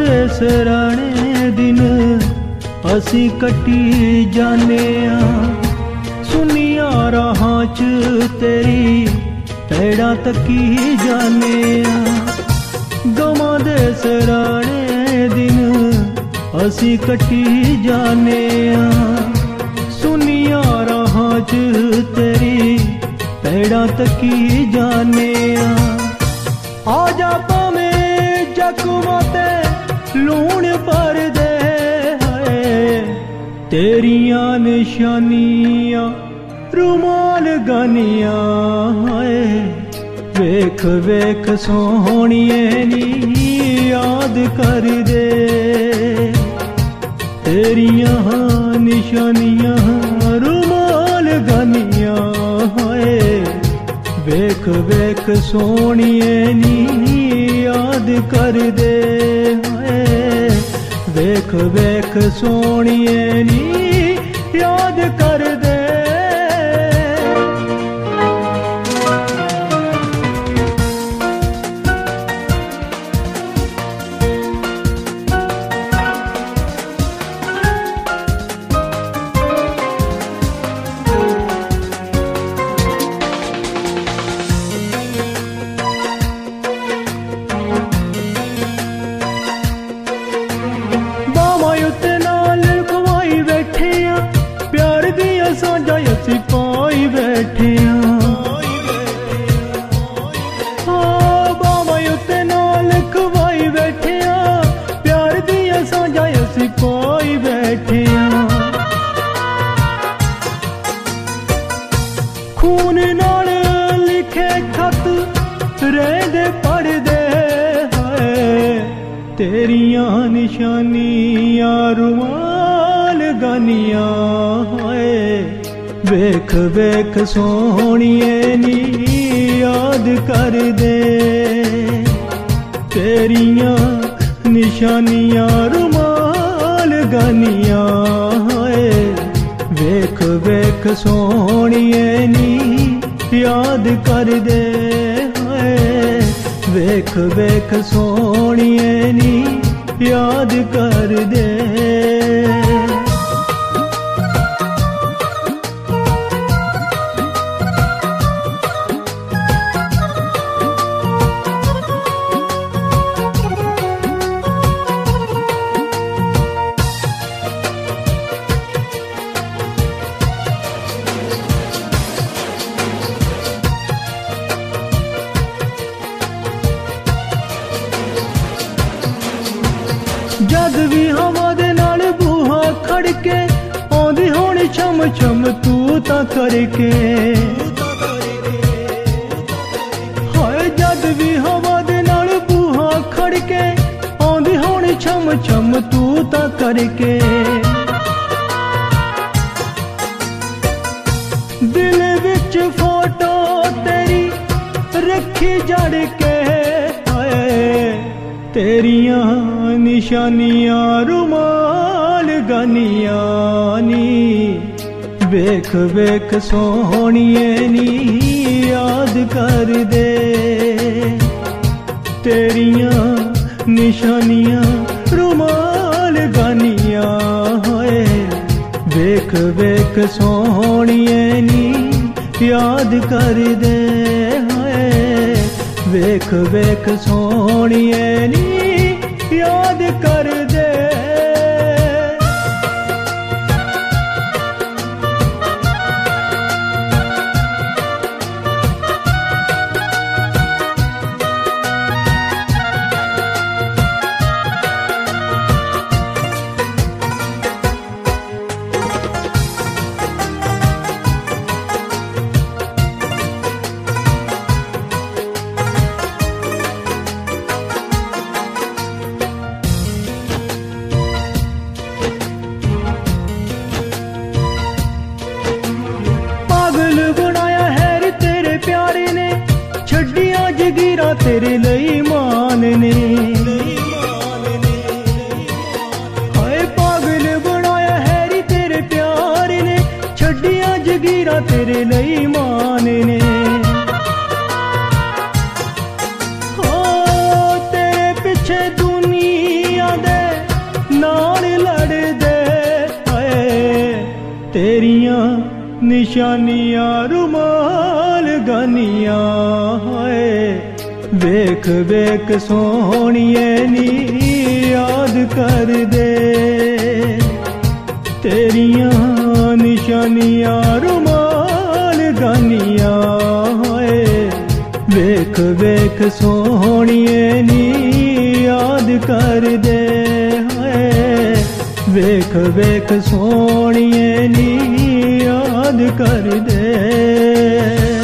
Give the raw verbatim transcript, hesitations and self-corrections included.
दे सराणे दिन असी कटी जाने सुनिया राहां च तेरी पैड़ा तकी जाने गवां दे सराणे दिन असी कटी जाने सुनिया राहां च तेरी पैड़ा तकी जाने आजा भावें जख्मां ते लूण भर दे तेरियां निशानियां रुमाल गानियां हाय वेख वेख सोहणिए नी याद कर दे तेरियां निशानियां रुमाल गानियां हाय वेख वेख सोहणिए नी याद कर दे हाय वेख वेख सोहणिए नी याद कर दे सिपाही बैठे बाबा उत्ते नाल खवाई बैठे प्यार दिया साझा सिपाही बैठे खून नाल लिखे खत रहंदे पढ़दे हाय तेरियां निशानियां रुमाल गानियां हाय वेख वेख सोहणिए नी याद कर दे तेरियां निशानियां रुमाल गानियां हाय वेख वेख सोहणिए नी याद कर दे हाय वेख वेख सोहणिए नी याद कर दे जद भी हवा दे नाल बूहा खड़के आंदी होनी छम छम तू तां करके हाय जद भी हवा दे नाल बूहा खड़के आंदी होनी छम छम तू तां करके दिल विच फोटो तेरी रखी जड़ के तेरियां निशानियां रुमाल गानियां नी वेख वेख सोहणिए नी याद कर दे तेरियां निशानियां रुमाल गानियां हाय वेख वेख सोहणिए नी याद कर दे हाय वेख वेख सोहणिए नी याद कर दे जगीरा तेरे लई मान ने हाय पागल बनाया हैरी तेरे प्यार ने छड्डिया जगीरा तेरे लई मान ने तेरे पिछे दुनिया निशानियां रुमाल गानियां हाय वेख वेख सोहणिए नी याद कर दे तेरियां निशानियां रुमाल गानियां हाय वेख वेख सोहणिए नी याद कर दे हाय वेख वेख सोहणिए नी याद कर दे।